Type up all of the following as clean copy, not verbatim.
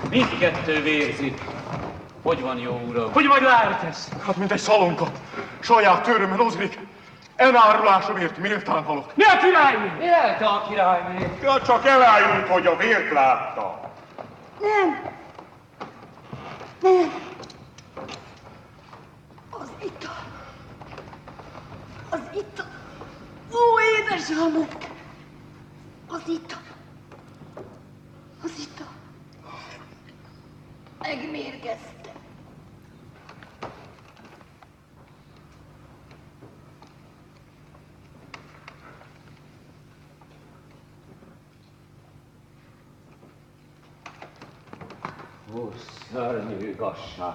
Mindkettő vérzik. Hogy van, jó uram? Hogy majd Laertes? Hát, mint egy szalonka. Saját törömön ozlik. Elárulásomért méltán halok. Mi a királyné? Mi lelte a királyné? Ja, csak elájult, hogy a vért látta. Nem. Nem. Az ital. Az ital. Ó, édes Hamlet. Az ital. Az ital. Megmérgezte. Ó, szörnyű igazság.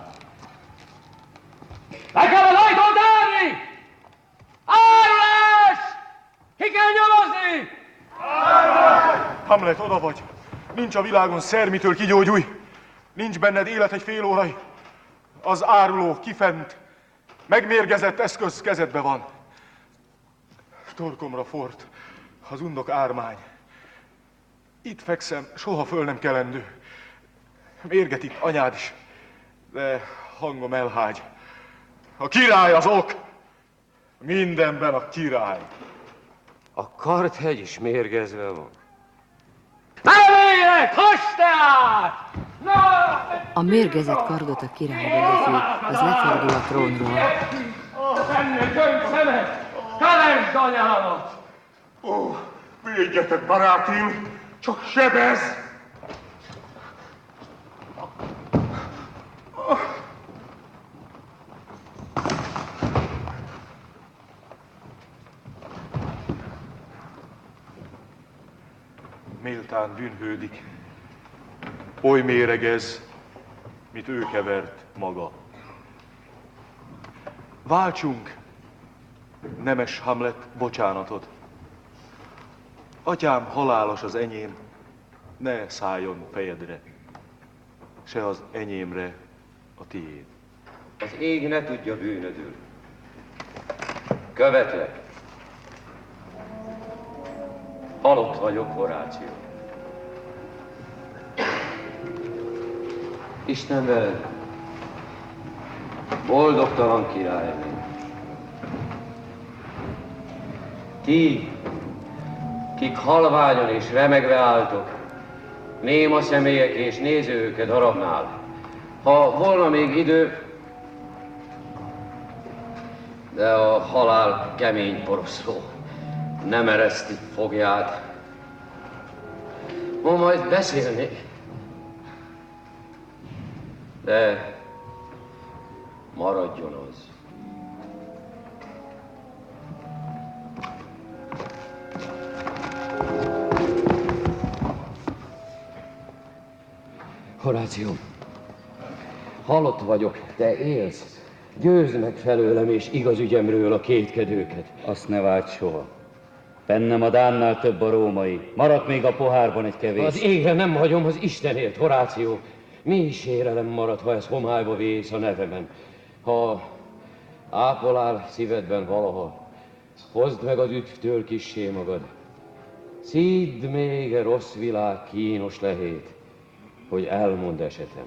Le kell az ajtót állni! Árulás! Ki kell nyomozni! Hamlet, oda vagy. Nincs a világon szer, mitől kigyógyulj. Nincs benned élet egy fél órai. Az áruló kifent. Megmérgezett eszköz kezedbe van. Torkomra fort az undok ármány. Itt fekszem, soha föl nem kelendő. Mérget itt anyád is, de hangom elhágy. A király az ok. Mindenben a király. A Karthegy is mérgezve van. Elvégek! Hass te át! A mérgezett kardot a király vedeti, az lefordul a trónról. Benne könyv szemed! Felejtsd anyámat! Ó, védjetek, barátim, csak sebez! Méltán bűnhődik, oly méregez, mit ő kevert maga. Váltsunk, nemes Hamlet, bocsánatot. Atyám halálos az enyém, ne szálljon fejedre, se az enyémre a tiéd. Az ég ne tudja bűnödül. Követlek. Halott vagyok, Horáció. Isten veled, boldogtalan király. Ti, kik halványon és remegve álltok, néma személyek és nézőket darabnál. Ha volna még idő, de a halál kemény poroszló nem ereszti fogját. Ma majd beszélnék, de maradjon az. Horáció, halott vagyok, te élsz. Győzd meg felőlem és igaz ügyemről a kétkedőket. Azt ne vágy soha. Bennem a Dánnál több a római. Maradt még a pohárban egy kevés. Az égre nem hagyom az Istenért, Horáció. Mi is sérelem marad, ha ez homályba vész a nevemen. Ha ápolál szívedben valaha, hozd meg az ügytől kissé magad. Szídd még a rossz világ kínos lehét, hogy elmond esetem.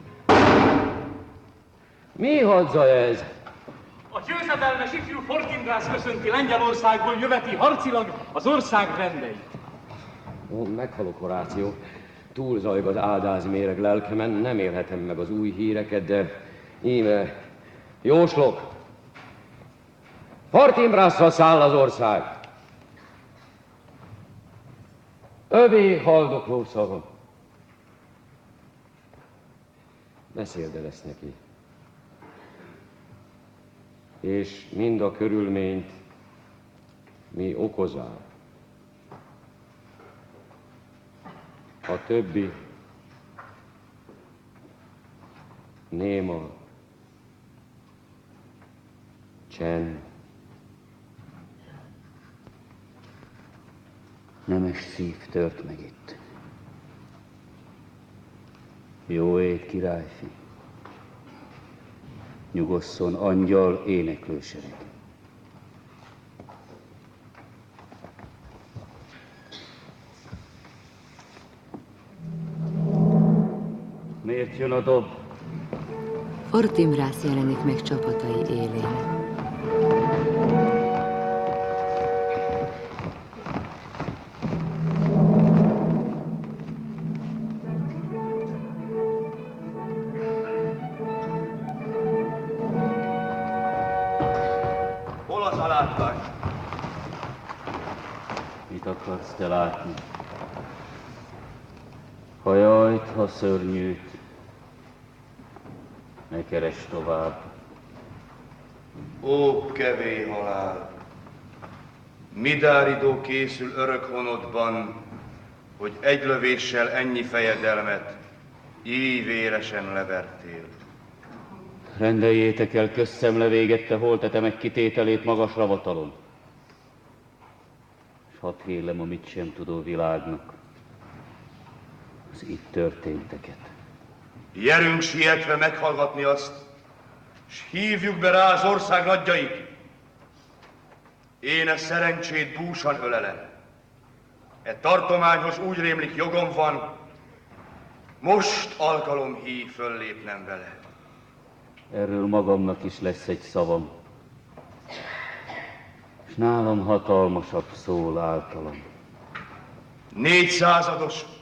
Mi hadza ez? A győzedelmes ifjú Fortinbras köszönti Lengyelországból jöveti harcilag az ország rendeit. Ó, meghalok, Horáció. Túlzajg az áldáz méreg lelkemen, nem élhetem meg az új híreket, de íme, jóslok. Fortinbrasszal száll az ország. Övé haldokló szava. Beszéld el ezt neki. És mind a körülményt mi okozál. A többi néma, csend. Nemes szív tört meg itt. Jó ét, királyfi. Nyugosszon angyal éneklősereg. Miért jön a dob? Fortinbras jelenik meg csapatai élén. Hol az a látvány? Mit akarsz te látni? Ha jajt, ha szörnyűt, ne keresd tovább. Ó, kevé halál! Midáridó készül örök honodban, hogy egy lövéssel ennyi fejedelmet így véresen levertél. Rendeljétek el közszemle végette holtetemek kitételét magas ravatalon. S hadd hélem a mit sem tudó világnak az itt történteket. Gyerünk sietve meghallgatni azt, s hívjuk be rá az ország nagyjait. Én a szerencsét búsan ölelem. E tartományhoz úgy rémlik jogom van, most alkalom hív föllépnem vele. Erről magamnak is lesz egy szavam, s nálam hatalmasabb szól általam. 400